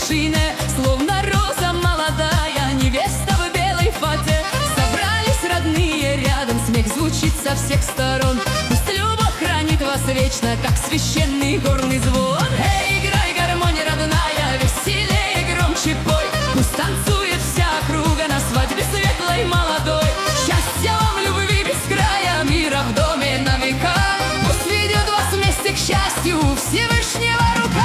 машине, словно роза молодая, невеста в белой фате. Собрались родные рядом, смех звучит со всех сторон. Пусть любовь хранит вас вечно, как священный горный звон. Эй, играй, гармония родная, веселее, громче пой. Пусть танцует вся округа на свадьбе светлой молодой. Счастья вам, любви без края, мира в доме на века. Пусть ведет вас вместе к счастью Всевышнего рука.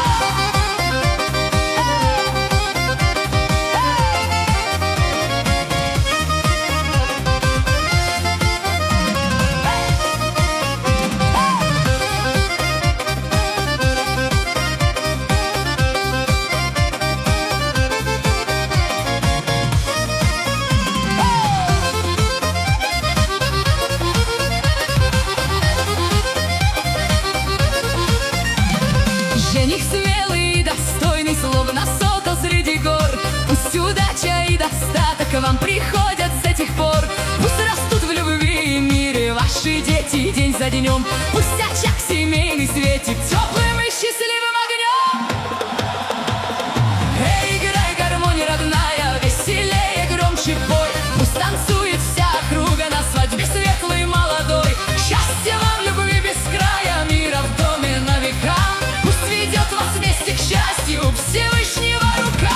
Жених смелый и достойный, словно сокол среди гор. Пусть удача и достаток вам приходят с этих пор. Пусть растут в любви и мире ваши дети день за днем. Пусть очаг семейный светит теплым и счастливым огнем. Эй, играй, гармония родная, веселее, громче пой. Пусть танцует вся округа на свадьбе светлой молодой. Счастья вам, любви без края, мира в доме на века. Ведет вас вместе к счастью Всевышнего рука.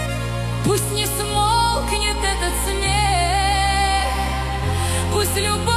Пусть не смолкнет этот смех, пусть любовь